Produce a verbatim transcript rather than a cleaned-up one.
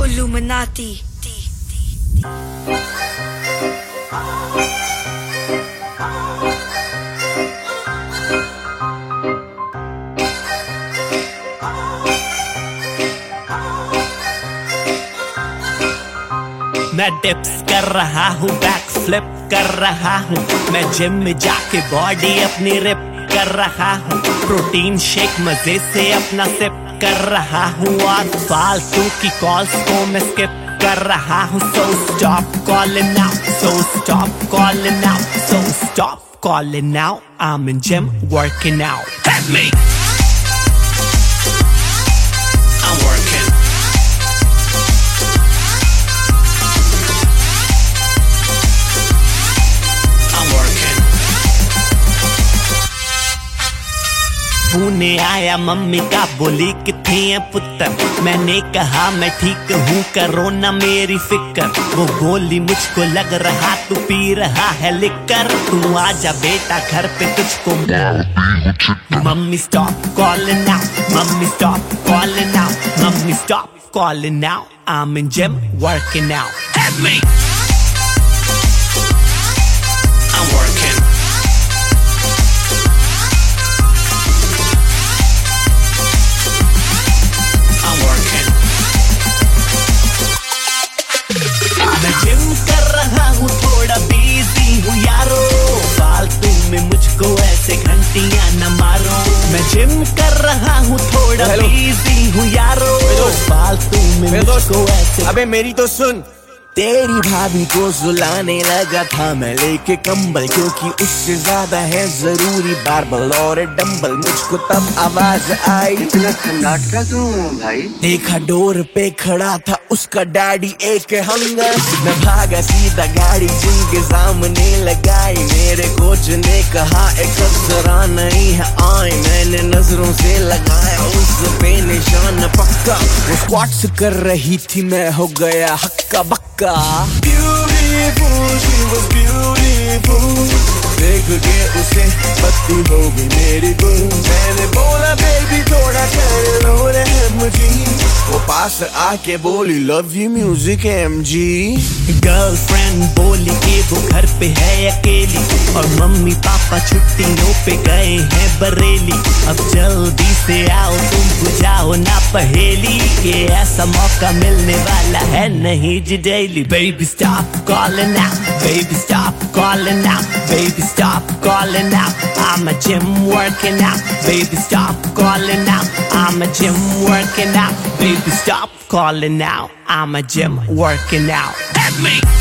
Illuminati. मैं dips कर रहा हूँ, बैक फ्लिप कर रहा हूँ, मैं जिम में जाके बॉडी अपनी रिप कर रहा हूँ, प्रोटीन शेक मजे से अपना सिप कर रहा हूँ, और फालतू की कॉल्स को मैं स्किप कर रहा हूँ. So stop calling now, so stop calling now, so stop calling now. I'm in gym working out. Hit me. I'm working. Pune आया मम्मी का, बोली किथे है पुत्र. मैंने कहा मैं ठीक हूँ, करो ना मेरी फिक्र. वो बोली मुझको लग रहा तू पी रहा है लिकर. तू आजा बेटा घर पे तुझको. Mummy stop calling now, mummy stop calling now, mummy stop calling now. I'm in gym working out. Hit me. I'm working. मैं जिम कर रहा हूँ, थोड़ा बिजी हूँ यारो, फालतू में मुझको ऐसे घंटियां न मारो. मैं जिम कर रहा हूँ, थोड़ा बिजी हूँ यारो, फालतू में मुझको ऐसे. अबे मेरी तो सुन. तेरी भाभी को सुलाने लगा था मैं लेके कंबल, क्योंकि उससे ज्यादा है जरूरी बारबल और डंबल. मुझको तब आवाज आई, इतना सन्नाटा क्यों भाई? देखा डोर पे खड़ा था उसका डैडी एक हंगर. मैं भागा सीधा गाड़ी जिम के सामने लगाई. मेरे कोच ने कहा एक जरा नहीं है आई. मैंने नजरों से लगाया उस पे निशान पक्का. वो स्क्वाट्स कर रही थी, मैं हो गया हक्का बक्का. Beautiful, she was beautiful. देख के उसे पत्ती हो गई मेरी गुल. मैंने बोला बेबी थोड़ा कर लो रहम जी. वो पास आके बोली love you music M G. Girlfriend बोली कि वो घर पे है अकेली, और मम्मी पापा छुट्टियों पे गए हैं बरेली. अब जल्दी से आओ तुम बुझाओ ना पहेली, ये ऐसा मौका मिलने वाला है नहीं जी daily. Baby stop calling out, baby stop calling out, baby stop calling out. I'm a gym working out. Baby stop calling out. I'm a gym working out. Baby stop calling out. I'm a gym working out. Hit me.